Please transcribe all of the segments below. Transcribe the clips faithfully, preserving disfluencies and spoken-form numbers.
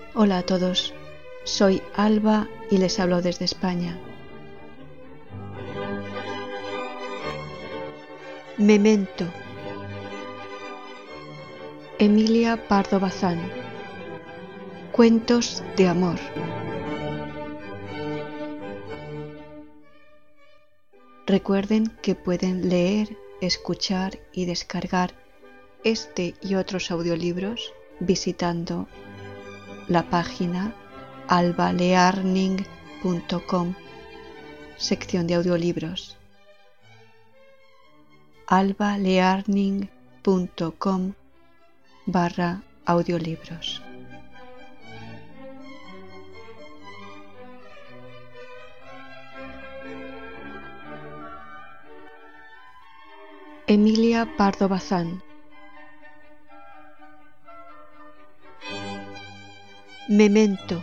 Hola a todos, soy Alba y les hablo desde España. Memento. Emilia Pardo Bazán. Cuentos de amor. Recuerden que pueden leer, escuchar y descargar este y otros audiolibros visitando la página alba learning punto com, sección de audiolibros. alba learning punto com barra audiolibros. Emilia Pardo Bazán. Memento.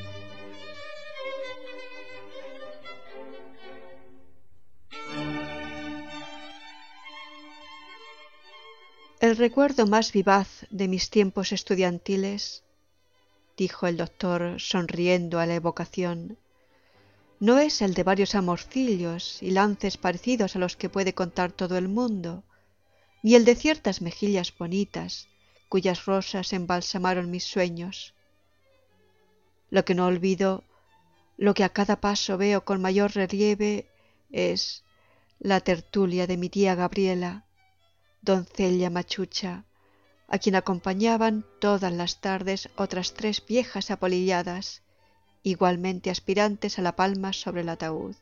El recuerdo más vivaz de mis tiempos estudiantiles, dijo el doctor sonriendo a la evocación, no es el de varios amorcillos y lances parecidos a los que puede contar todo el mundo, ni el de ciertas mejillas bonitas cuyas rosas embalsamaron mis sueños. Lo que no olvido, lo que a cada paso veo con mayor relieve, es la tertulia de mi tía Gabriela, doncella machucha, a quien acompañaban todas las tardes otras tres viejas apolilladas, igualmente aspirantes a la palma sobre el ataúd.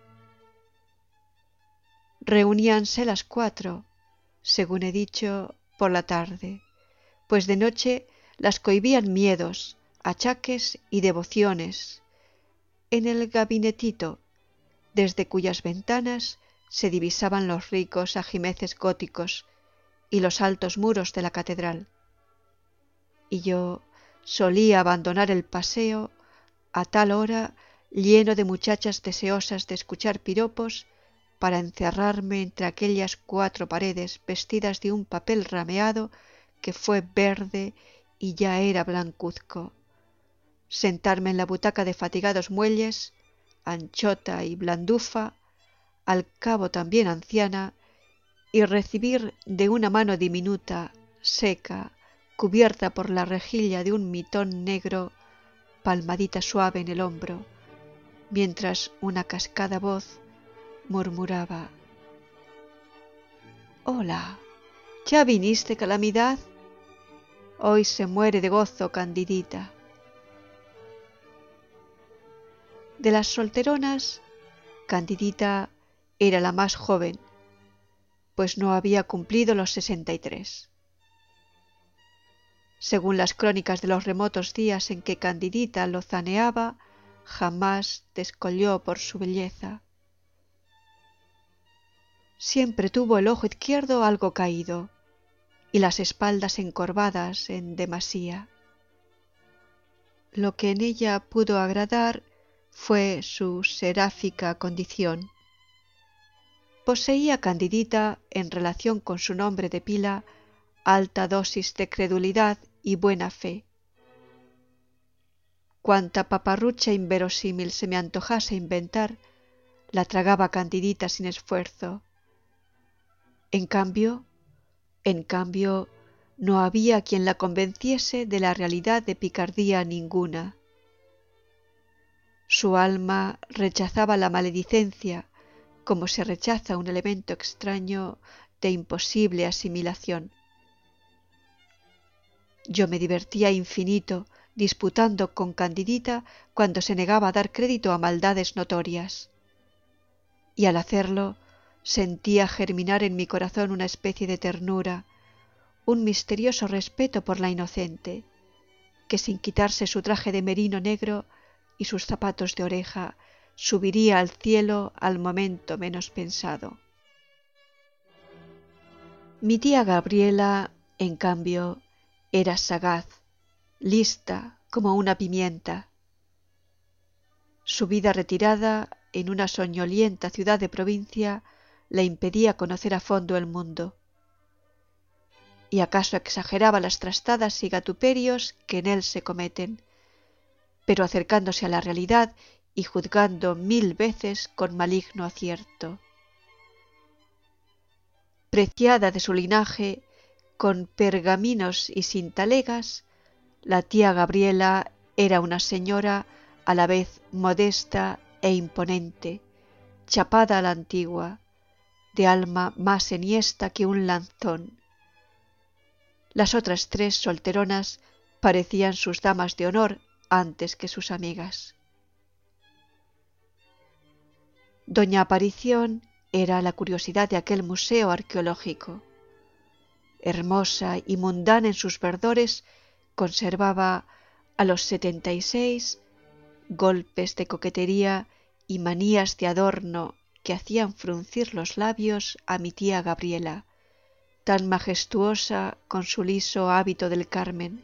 Reuníanse las cuatro, según he dicho, por la tarde, pues de noche las cohibían miedos, achaques y devociones, en el gabinetito, desde cuyas ventanas se divisaban los ricos ajimeces góticos y los altos muros de la catedral. Y yo solía abandonar el paseo a tal hora lleno de muchachas deseosas de escuchar piropos para encerrarme entre aquellas cuatro paredes vestidas de un papel rameado que fue verde y ya era blancuzco, sentarme en la butaca de fatigados muelles, anchota y blandufa, al cabo también anciana, y recibir de una mano diminuta, seca, cubierta por la rejilla de un mitón negro, palmadita suave en el hombro, mientras una cascada voz murmuraba: «Hola, ¿ya viniste, Calamidad? Hoy se muere de gozo Candidita». De las solteronas, Candidita era la más joven, pues no había cumplido los sesenta y tres. Según las crónicas de los remotos días en que Candidita lozaneaba, jamás descolló por su belleza. Siempre tuvo el ojo izquierdo algo caído y las espaldas encorvadas en demasía. Lo que en ella pudo agradar fue su seráfica condición. Poseía Candidita, en relación con su nombre de pila, alta dosis de credulidad y buena fe. Cuanta paparrucha inverosímil se me antojase inventar, la tragaba Candidita sin esfuerzo. En cambio, en cambio, no había quien la convenciese de la realidad de picardía ninguna. Su alma rechazaba la maledicencia, como se rechaza un elemento extraño de imposible asimilación. Yo me divertía infinito disputando con Candidita cuando se negaba a dar crédito a maldades notorias, y al hacerlo sentía germinar en mi corazón una especie de ternura, un misterioso respeto por la inocente, que sin quitarse su traje de merino negro y sus zapatos de oreja subiría al cielo al momento menos pensado. Mi tía Gabriela, en cambio, era sagaz, lista como una pimienta. Su vida retirada en una soñolienta ciudad de provincia le impedía conocer a fondo el mundo. ¿Y acaso exageraba las trastadas y gatuperios que en él se cometen, pero acercándose a la realidad y juzgando mil veces con maligno acierto. Preciada de su linaje, con pergaminos y sin talegas, la tía Gabriela era una señora a la vez modesta e imponente, chapada a la antigua, de alma más enhiesta que un lanzón. Las otras tres solteronas parecían sus damas de honor antes que sus amigas. Doña Aparición era la curiosidad de aquel museo arqueológico. Hermosa y mundana en sus verdores, conservaba a los setenta y seis golpes de coquetería y manías de adorno que hacían fruncir los labios a mi tía Gabriela, tan majestuosa con su liso hábito del Carmen.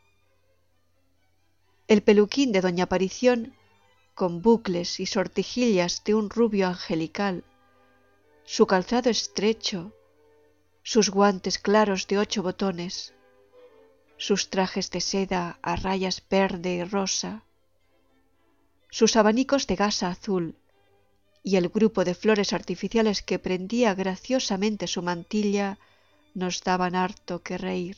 El peluquín de doña Aparición, con bucles y sortijillas de un rubio angelical, su calzado estrecho, sus guantes claros de ocho botones, sus trajes de seda a rayas verde y rosa, sus abanicos de gasa azul y el grupo de flores artificiales que prendía graciosamente su mantilla nos daban harto que reír.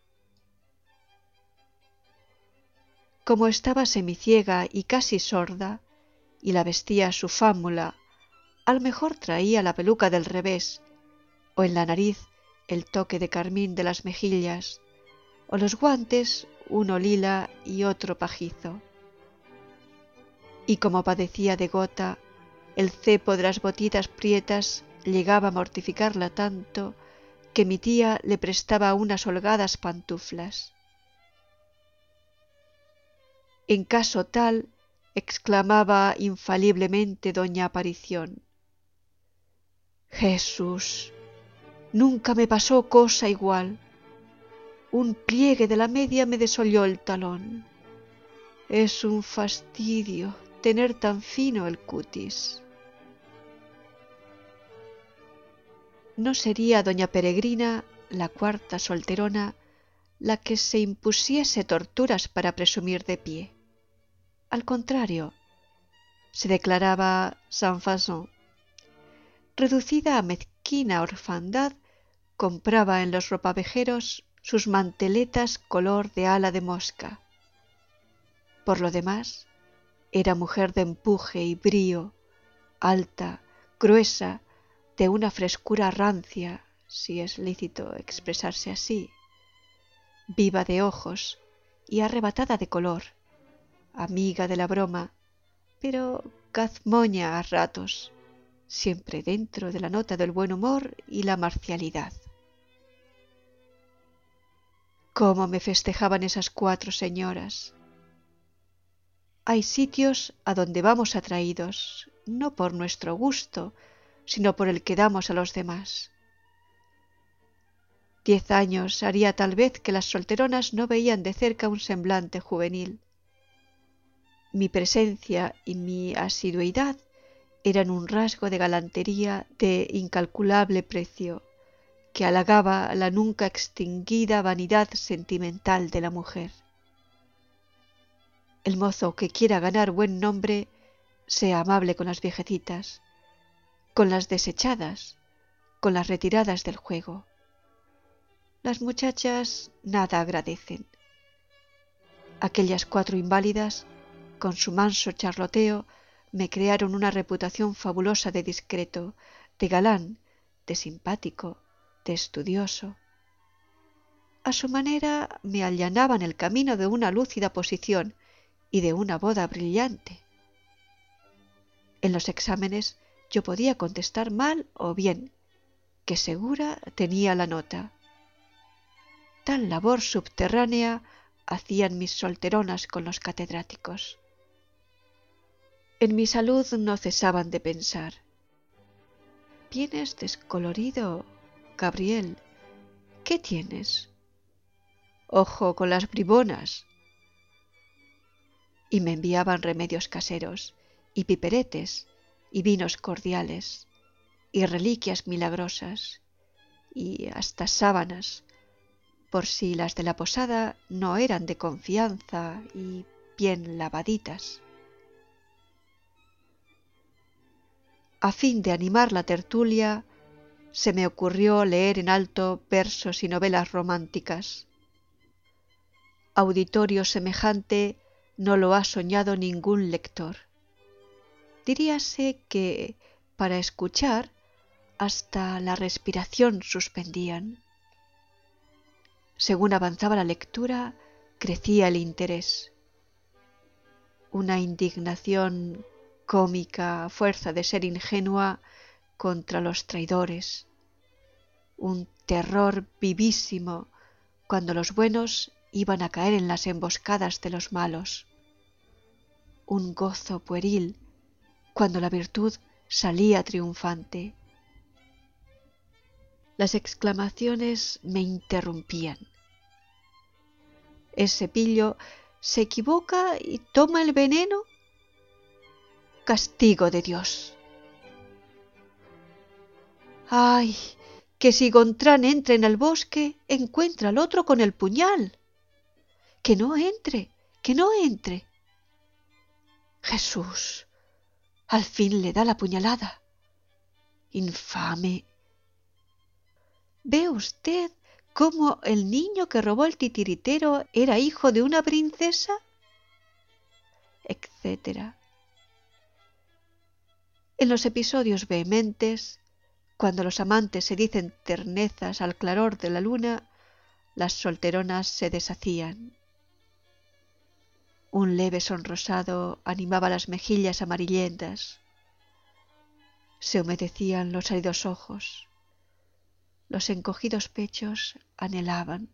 Como estaba semiciega y casi sorda, y la vestía su fámula, a lo mejor traía la peluca del revés, o en la nariz el toque de carmín de las mejillas, o los guantes uno lila y otro pajizo. Y como padecía de gota, el cepo de las botitas prietas llegaba a mortificarla tanto que mi tía le prestaba unas holgadas pantuflas. En caso tal, exclamaba infaliblemente doña Aparición: Jesús, nunca me pasó cosa igual. Un pliegue de la media me desolló el talón. Es un fastidio tener tan fino el cutis. No sería doña Peregrina, la cuarta solterona, la que se impusiese torturas para presumir de pie. Al contrario, se declaraba sans façon. Reducida a mezquina orfandad, compraba en los ropavejeros sus manteletas color de ala de mosca. Por lo demás, era mujer de empuje y brío, alta, gruesa, de una frescura rancia, si es lícito expresarse así, viva de ojos y arrebatada de color, amiga de la broma, pero gazmoña a ratos, siempre dentro de la nota del buen humor y la marcialidad. ¿Cómo me festejaban esas cuatro señoras? Hay sitios a donde vamos atraídos, no por nuestro gusto, sino por el que damos a los demás. Diez años haría tal vez que las solteronas no veían de cerca un semblante juvenil. Mi presencia y mi asiduidad eran un rasgo de galantería de incalculable precio, que halagaba la nunca extinguida vanidad sentimental de la mujer. El mozo que quiera ganar buen nombre, sea amable con las viejecitas, con las desechadas, con las retiradas del juego. Las muchachas nada agradecen. Aquellas cuatro inválidas, con su manso charloteo, me crearon una reputación fabulosa de discreto, de galán, de simpático, de estudioso. A su manera me allanaban el camino de una lúcida posición y de una boda brillante. En los exámenes yo podía contestar mal o bien, que segura tenía la nota. Tal labor subterránea hacían mis solteronas con los catedráticos. En mi salud no cesaban de pensar: «Vienes descolorido, Gabriel. ¿Qué tienes? Ojo con las bribonas». Y me enviaban remedios caseros, y piperetes, y vinos cordiales, y reliquias milagrosas, y hasta sábanas, por si las de la posada no eran de confianza, y bien lavaditas. A fin de animar la tertulia, se me ocurrió leer en alto versos y novelas románticas. Auditorio semejante no lo ha soñado ningún lector. Diríase que, para escuchar, hasta la respiración suspendían. Según avanzaba la lectura, crecía el interés. Una indignación cómica a fuerza de ser ingenua contra los traidores. Un terror vivísimo cuando los buenos iban a caer en las emboscadas de los malos. Un gozo pueril cuando la virtud salía triunfante. Las exclamaciones me interrumpían. ¿Ese pillo se equivoca y toma el veneno? Castigo de Dios. ¡Ay! Que si Gontrán entra en el bosque, encuentra al otro con el puñal. Que no entre, que no entre. Jesús, al fin le da la puñalada. Infame. ¿Ve usted cómo el niño que robó el titiritero era hijo de una princesa? Etcétera. En los episodios vehementes, cuando los amantes se dicen ternezas al claror de la luna, las solteronas se deshacían. Un leve sonrosado animaba las mejillas amarillentas. Se humedecían los áridos ojos. Los encogidos pechos anhelaban.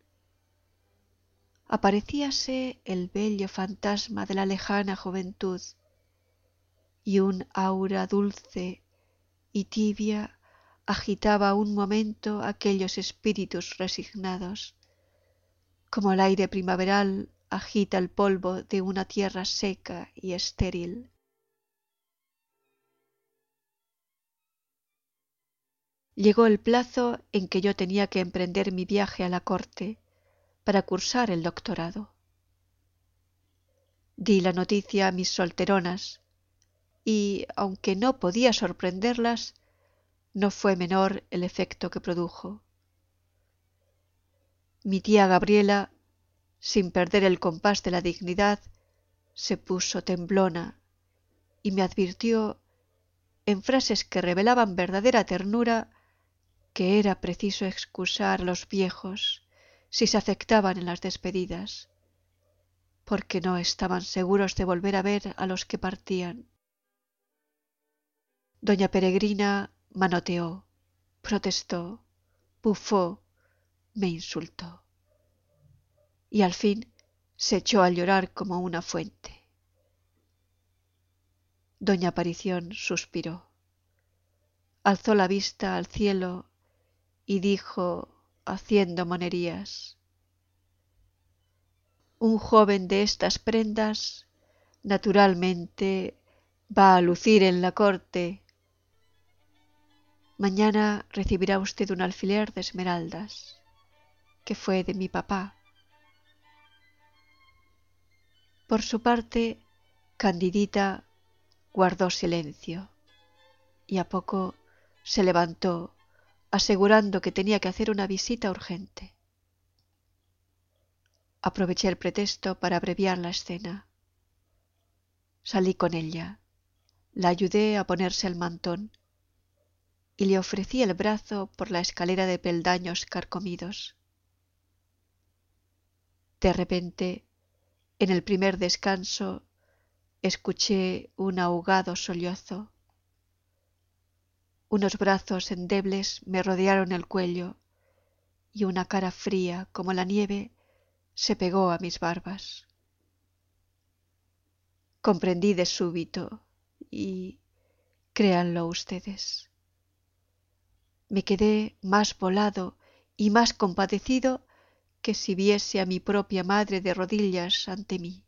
Aparecíase el bello fantasma de la lejana juventud, y un aura dulce y tibia agitaba un momento aquellos espíritus resignados, como el aire primaveral agita el polvo de una tierra seca y estéril. Llegó el plazo en que yo tenía que emprender mi viaje a la corte para cursar el doctorado. Di la noticia a mis solteronas y, aunque no podía sorprenderlas, no fue menor el efecto que produjo. Mi tía Gabriela, sin perder el compás de la dignidad, se puso temblona y me advirtió, en frases que revelaban verdadera ternura, que era preciso excusar a los viejos si se afectaban en las despedidas, porque no estaban seguros de volver a ver a los que partían. Doña Peregrina manoteó, protestó, bufó, me insultó y al fin se echó a llorar como una fuente. Doña Aparición suspiró, alzó la vista al cielo y dijo, haciendo monerías: un joven de estas prendas naturalmente va a lucir en la corte. Mañana recibirá usted un alfiler de esmeraldas, que fue de mi papá. Por su parte, Candidita guardó silencio y a poco se levantó, asegurando que tenía que hacer una visita urgente. Aproveché el pretexto para abreviar la escena. Salí con ella, la ayudé a ponerse el mantón y le ofrecí el brazo por la escalera de peldaños carcomidos. De repente, en el primer descanso, escuché un ahogado sollozo. Unos brazos endebles me rodearon el cuello y una cara fría como la nieve se pegó a mis barbas. Comprendí de súbito y, créanlo ustedes, me quedé más volado y más compadecido que si viese a mi propia madre de rodillas ante mí.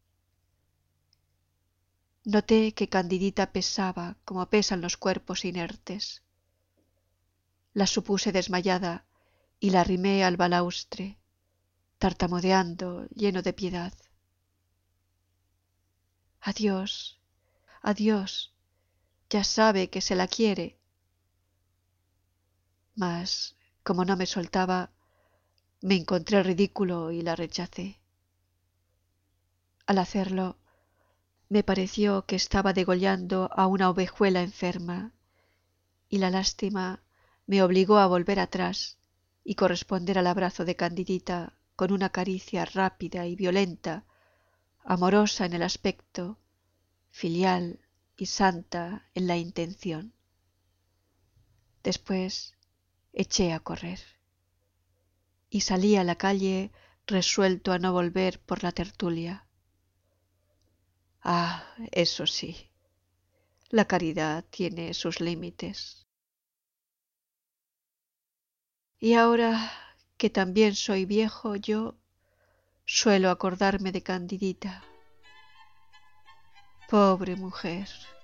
Noté que Candidita pesaba como pesan los cuerpos inertes. La supuse desmayada y la arrimé al balaustre, tartamudeando, lleno de piedad. Adiós, adiós, ya sabe que se la quiere. Mas, como no me soltaba, me encontré ridículo y la rechacé. Al hacerlo, me pareció que estaba degollando a una ovejuela enferma, y la lástima me obligó a volver atrás y corresponder al abrazo de Candidita con una caricia rápida y violenta, amorosa en el aspecto, filial y santa en la intención. Después eché a correr y salí a la calle resuelto a no volver por la tertulia. Ah, eso sí, la caridad tiene sus límites. Y ahora que también soy viejo, yo suelo acordarme de Candidita. Pobre mujer.